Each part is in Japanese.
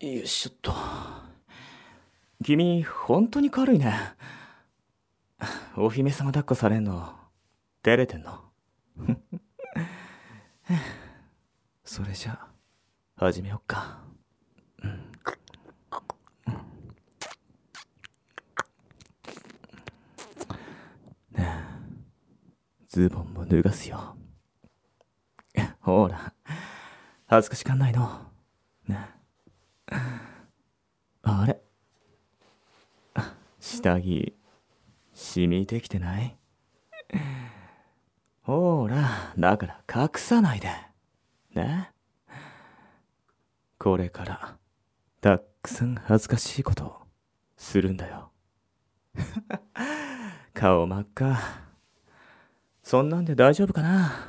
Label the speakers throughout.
Speaker 1: よいしょっと。君、本当に軽いね。お姫様抱っこされんの、照れてんの？それじゃ、始めよっか。ねえ、ズボンも脱がすよ。ほら、恥ずかしかんないの。ねえ。あれ、下着、染みてきてない？ほら、だから隠さないで。ね。これから、たくさん恥ずかしいことするんだよ。顔真っ赤。そんなんで大丈夫かな？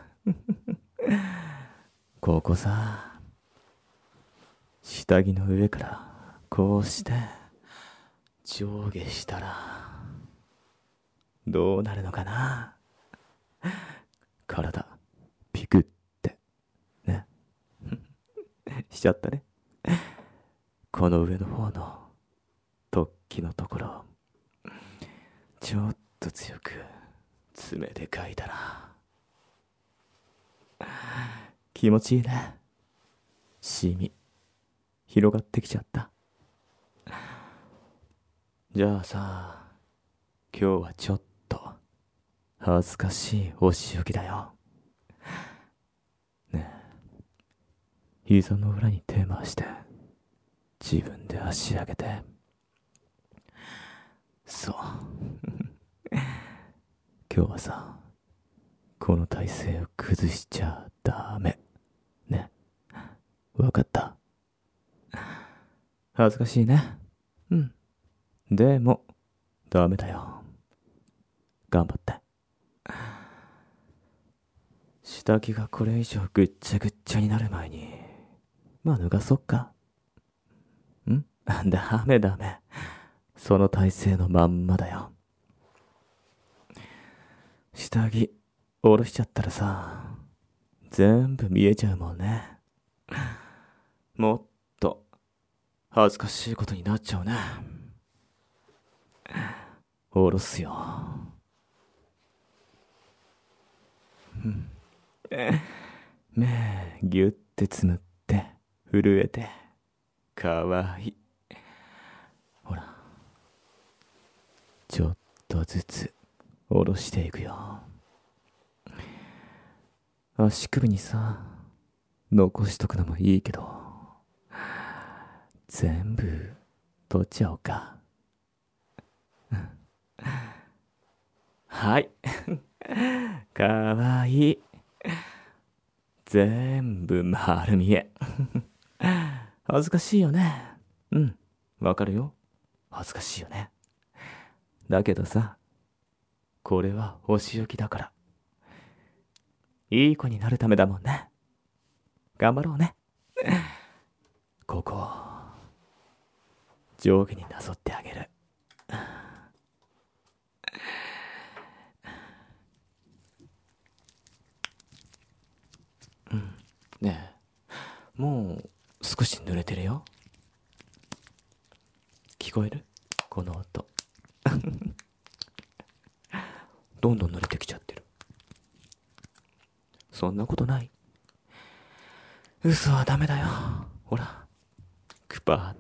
Speaker 1: ここさ、下着の上からこうして上下したらどうなるのかな？体ピクってね。しちゃったね。この上の方の突起のところ、ちょっと強く爪で描いたら気持ちいいね。シミ広がってきちゃった。じゃあさ、今日はちょっと恥ずかしいお仕置きだよ。ねえ、膝の裏に手回して自分で足上げて。そう。今日はさ、この体勢を崩しちゃダメ。ね。わかった？恥ずかしいね。うん。でも、ダメだよ。頑張って。下着がこれ以上ぐっちゃぐっちゃになる前に、まあ脱がそっか。ん？ダメダメ。その体勢のまんまだよ。下着、下ろしちゃったらさ、全部見えちゃうもんね。もっと、恥ずかしいことになっちゃうね。下ろすよ。目ぎゅってつむって震えてかわいい。ほら、ちょっとずつ下ろしていくよ。足首にさ、残しとくのもいいけど、全部取っちゃおうか。はい。かわいい。全部丸見え。恥ずかしいよね。うん、わかるよ。恥ずかしいよね。だけどさ、これはお仕置きだから。いい子になるためだもんね。頑張ろうね。ここ、上下になぞってあげる。ねえ、もう少し濡れてるよ。聞こえる？この音。どんどん濡れてきちゃってる。そんなことない。嘘はダメだよ。ほら、クパーって。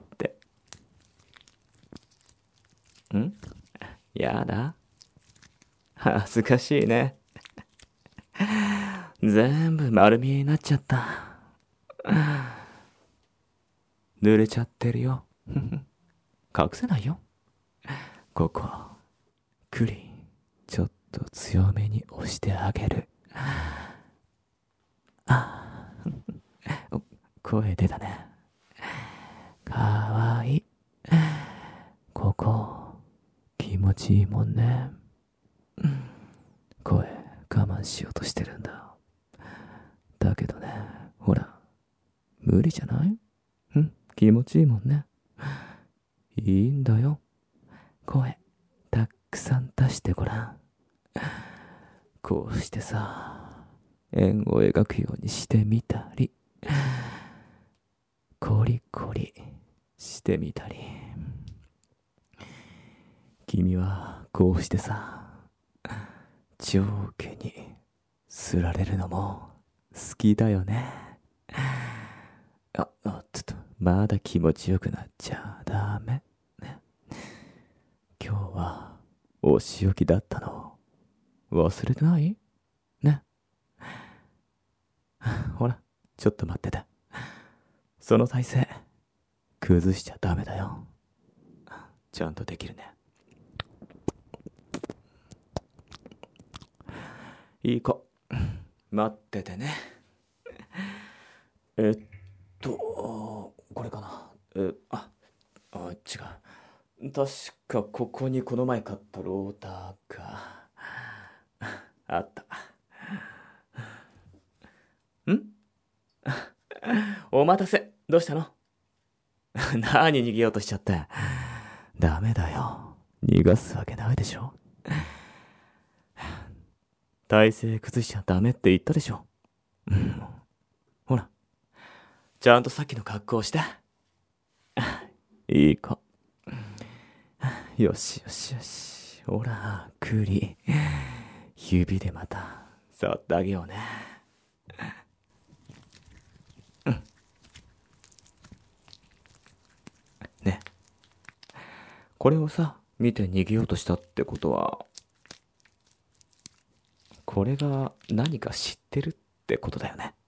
Speaker 1: やだ。恥ずかしいね。全部丸見えになっちゃった。濡れちゃってるよ。隠せないよ。ここ、クリ、ちょっと強めに押してあげる。あ、声出たね。かわいい。ここ、気持ちいいもんね。声、我慢しようとしてるんだ。だけどね、ほら、無理じゃない？気持ちいいもんね。いいんだよ。声、たくさん出してごらん。こうしてさ、円を描くようにしてみたり、コリコリしてみたり。君はこうしてさ、上下にすられるのも好きだよね。ちょっとまだ気持ちよくなっちゃダメ、ね、今日はお仕置きだったの忘れてないね。ほら、ちょっと待ってて。その体勢崩しちゃダメだよ。ちゃんとできるね。いい子、待っててね。これかな。違う。確かここにこの前買ったローターがあった。んお待たせ。どうしたの？何逃げようとしちゃって。ダメだよ。逃がすわけないでしょ。体勢崩しちゃダメって言ったでしょ。ほら、ちゃんとさっきの格好をして。いい子。よしよしよし。ほら、栗。指でまた触ってあげようね。ね。これをさ、見て逃げようとしたってことは、これが何か知ってるってことだよね。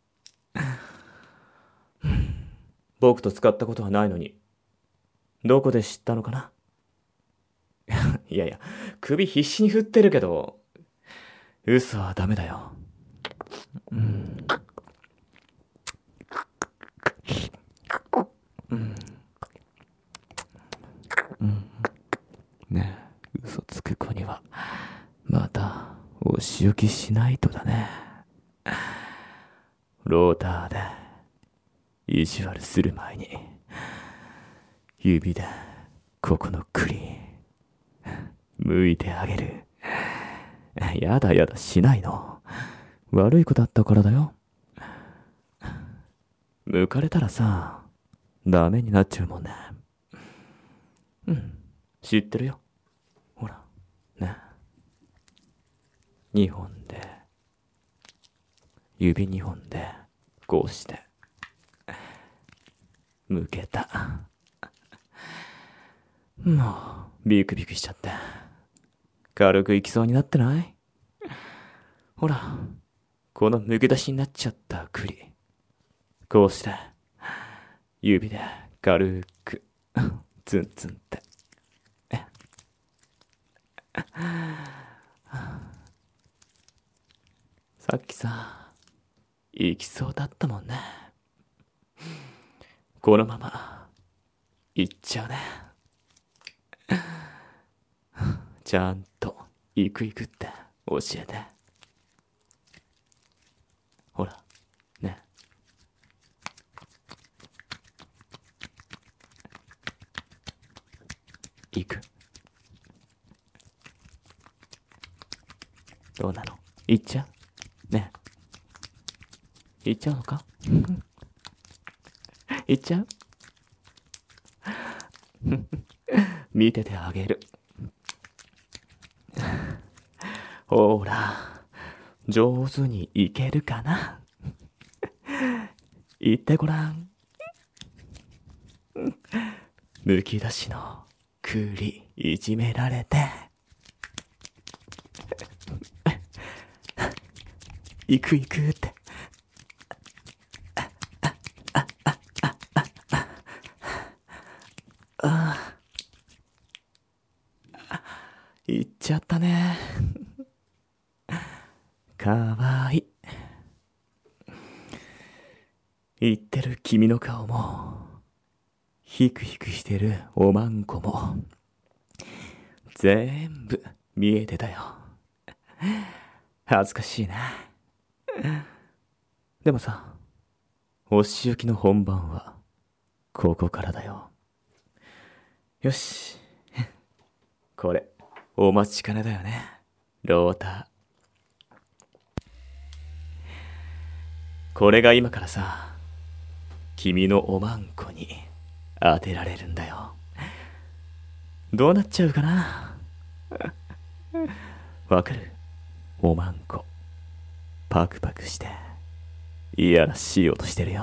Speaker 1: 僕と使ったことはないのに、どこで知ったのかな。いやいや、首必死に振ってるけど、嘘はダメだよ。ねえ、嘘つく子には、また、お仕置きしないとだね。ローターで、意地悪する前に、指で、ここの栗、剥いてあげる。やだやだ、しないの。悪い子だったからだよ。剥かれたらさ、ダメになっちゃうもんね。知ってるよ。ほら、ね。2本で、指2本で、こうして、剥けた。もう、ビクビクしちゃって。軽くいきそうになってない？ほら、この剥け出しになっちゃった栗。こうして、指で軽く、ツンツンって。さっきさ、行きそうだったもんね。このまま、行っちゃうね。ちゃんと、行くって教えて。ほら、ね。行く。どうなの？行っちゃう？ね。行っちゃうのか？行っちゃう？見ててあげる。ほら、上手にいけるかな？言ってごらん。むき出しの栗いじめられて。行く行くって。行っちゃったね。かわいい。言ってる君の顔も、ヒクヒクしてるおまんこも、全部見えてたよ。恥ずかしいな。でもさ、お仕置きの本番は、ここからだよ。よし。これ、お待ちかねだよね。ローター。これが今からさ、君のおまんこに当てられるんだよ。どうなっちゃうかな。わかる？おまんこ。パクパクして、いやらしい音してるよ。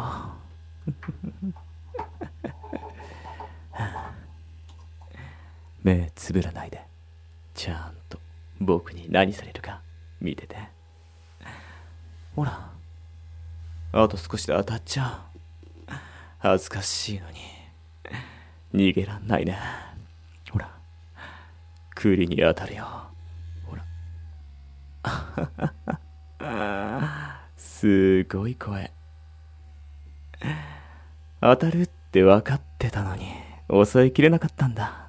Speaker 1: 目つぶらないで、ちゃんと僕に何されるか見てて。ほら、あと少しで当たっちゃう。恥ずかしいのに逃げらんないね。ほら、栗に当たるよ。ほら。すごい声。当たるって分かってたのに抑えきれなかったんだ。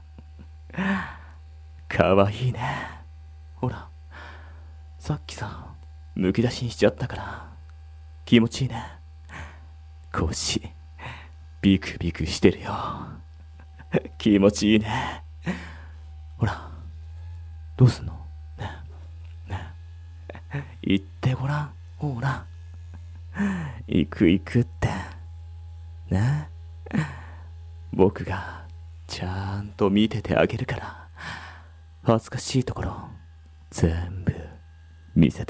Speaker 1: かわいいね。ほら、さっきさ、むき出しにしちゃったから気持ちいいね。腰ビクビクしてるよ。気持ちいいね。ほら、どうすんの？ねね、言ってごらん。ほら、行く行くってね。僕がちゃんと見ててあげるから、恥ずかしいところ全部見せて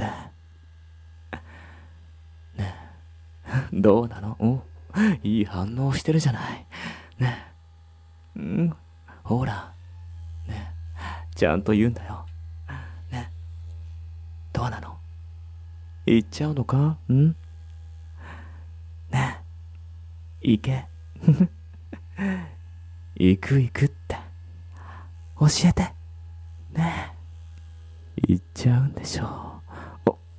Speaker 1: ね。どうなの？お、いい反応してるじゃないね。うん、ほらね、ちゃんと言うんだよね。どうなの？言っちゃうのか？んね、行け。行く行くって教えてね。言っちゃうんでしょう。お、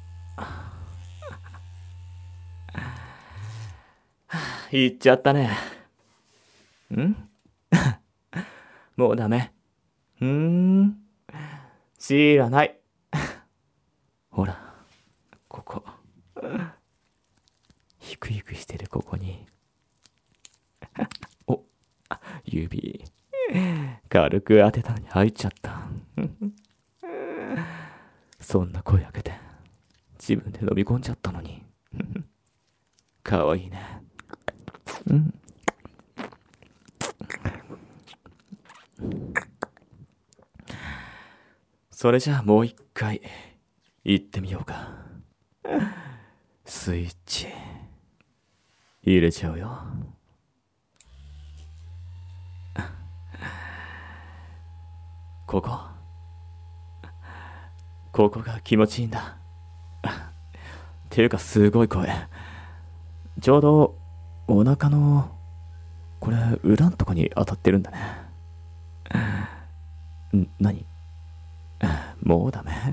Speaker 1: 言っちゃったね。んもうダメ。知らない。ほら、ここ。ひくひくしてるここに。お、指、軽く当てたのに入っちゃった。そんな声開けて、自分で飲み込んじゃったのに。かわいいね。うん。それじゃあもう一回行ってみようか。スイッチ入れちゃうよ。ここが気持ちいいんだ。ていうかすごい声。ちょうどお腹のこれ裏んとこに当たってるんだね。何？もうダメ？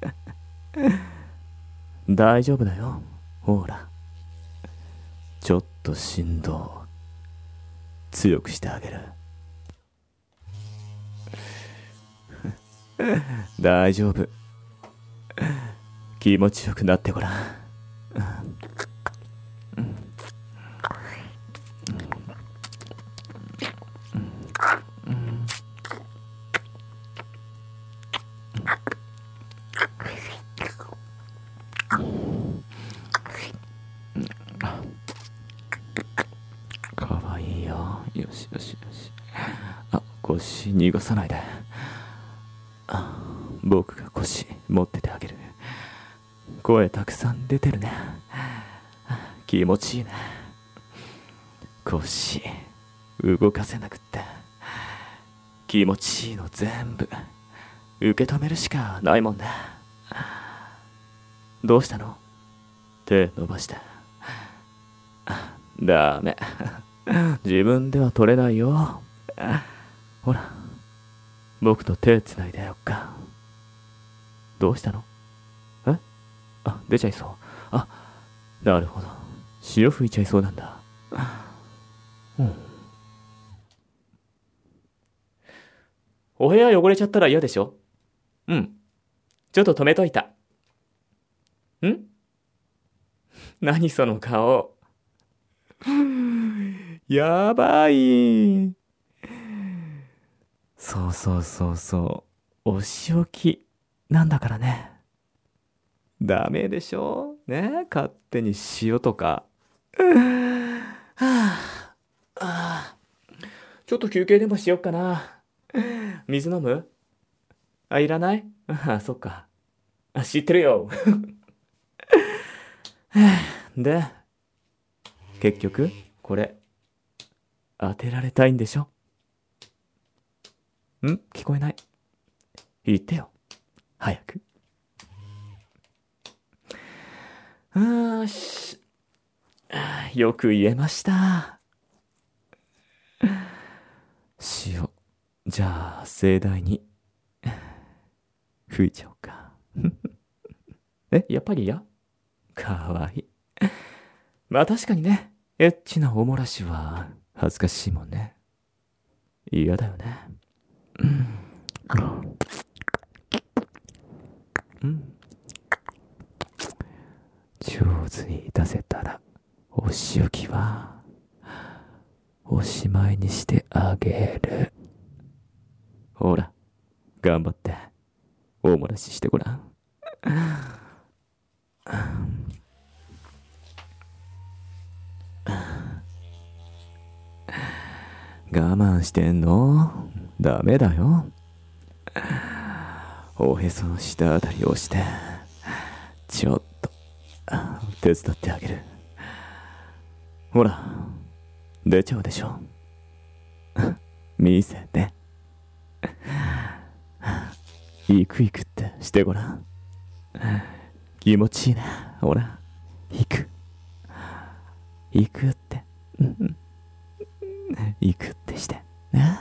Speaker 1: 大丈夫だよ。ほら、ちょっと振動強くしてあげる。大丈夫。気持ちよくなってごらん。かわいいよ。よしよしよし。あ、腰逃がさないで。僕が腰持っててあげる。声たくさん出てるね。気持ちいいね。腰動かせなくって気持ちいいの全部受け止めるしかないもんね。どうしたの？手伸ばして。ダメ。自分では取れないよ。ほら、僕と手つないでよっか。どうしたの？え？出ちゃいそう。なるほど。潮吹いちゃいそうなんだ。お部屋汚れちゃったら嫌でしょ？うん。ちょっと止めといた。ん？何その顔。やばい。そうそうそうそう。お仕置きなんだからね。ダメでしょね、勝手に塩とか。はあ、 ちょっと休憩でもしよっかな。水飲む？あ、いらない？あ、そっか。あ、知ってるよ。で、結局、これ、当てられたいんでしょ？聞こえない。言ってよ。早く。よく言えました。塩。じゃあ、盛大に、吹いちゃおうか。やっぱり嫌？かわいい。まあ確かにね、エッチなおもらしは恥ずかしいもんね。嫌だよね。うん。上手に出せたら、お仕置きは、おしまいにしてあげる。ほら、頑張って、おもらししてごらん。我慢してんの？ダメだよ。おへその下あたりを押して、ちょっと、手伝ってあげる。ほら、出ちゃうでしょ。見せて。行く行くってしてごらん。気持ちいいね。ほら、行く。行くって。行くってして。ね。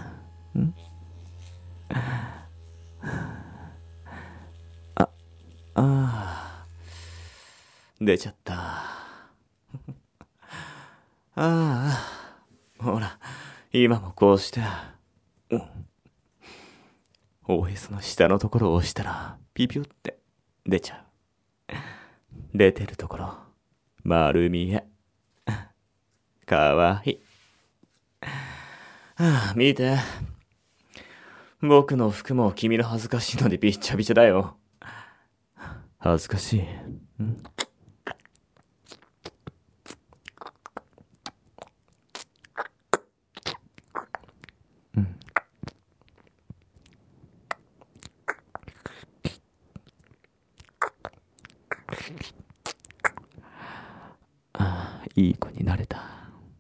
Speaker 1: あ、あ出ちゃった。ほら、今もこうして、おへその下のところを押したら、ピピュって出ちゃう。出てるところ、丸見え。かわいい。見て。僕の服も君の恥ずかしいのでびっちゃびちゃだよ。恥ずかしい。いい子になれた。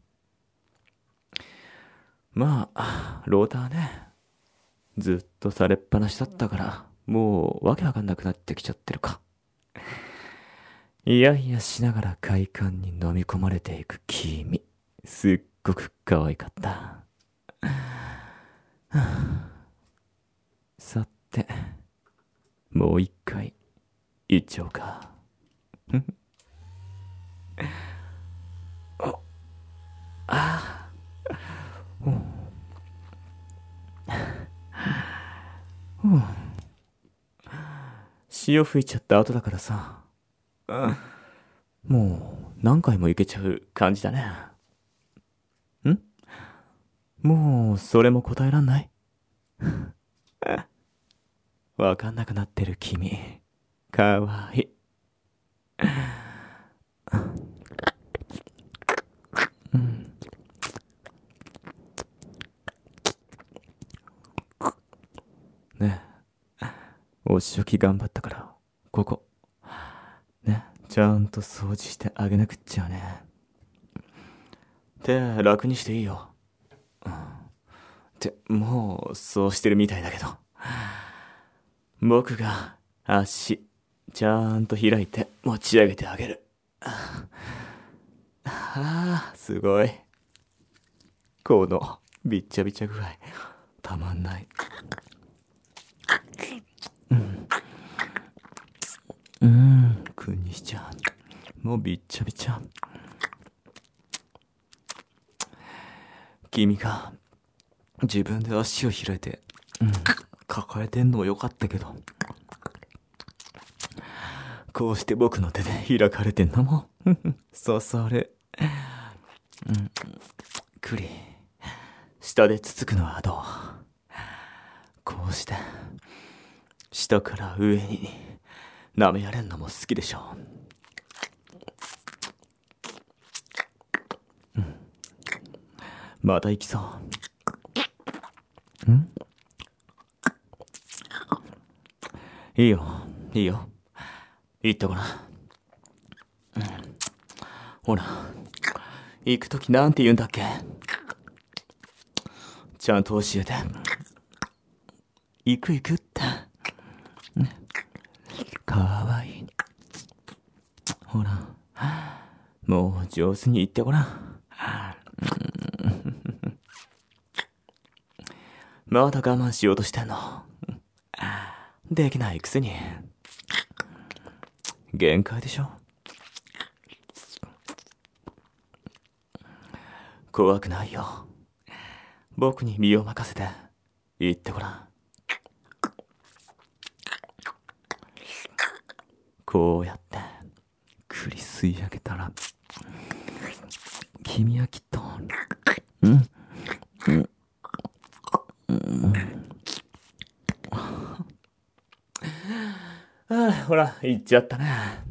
Speaker 1: まあ、ローターね。ずっとされっぱなしだったから、もうわけわかんなくなってきちゃってるか。いやいやしながら快感に飲み込まれていく君。すっごく可愛かった。さて、もう一回、行っちゃおうか。潮吹いちゃった後だからさ。もう何回も行けちゃう感じだね。もうそれも答えらんない？わかんなくなってる君。かわいい。ねえ、お仕置き頑張ったから、ここ。ね、ちゃんと掃除してあげなくっちゃね。手楽にしていいよ。もうそうしてるみたいだけど。僕が足、ちゃんと開いて持ち上げてあげる。すごい。このびっちゃびちゃ具合、たまんない。くんにしちゃう。もうびっちゃびちゃ。君が自分で足を開いて、抱えてんのもよかったけど、こうして僕の手で開かれてんのもそそる。クリ、下でつつくのはどう？こうして下から上に舐められんのも好きでしょ。また行きそう。 いいよ、いいよ。行ってごらん。ほら、行くときなんて言うんだっけ？ちゃんと教えて。行く行くって。かわいい。ほら、もう上手に言ってごらん。まだ我慢しようとしてんの？できないくせに。限界でしょ。怖くないよ。僕に身を任せて言ってごらん。こうやって栗吸い上げたら、君はきっと、ほら、行っちゃったね。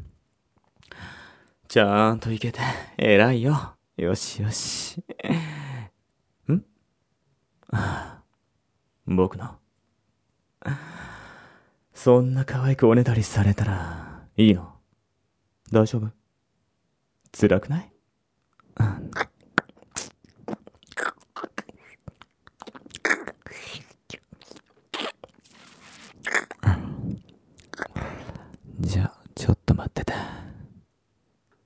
Speaker 1: ちゃんと行けて偉いよ。よしよし。僕の。そんな可愛くおねだりされたらいいの？大丈夫？辛くない？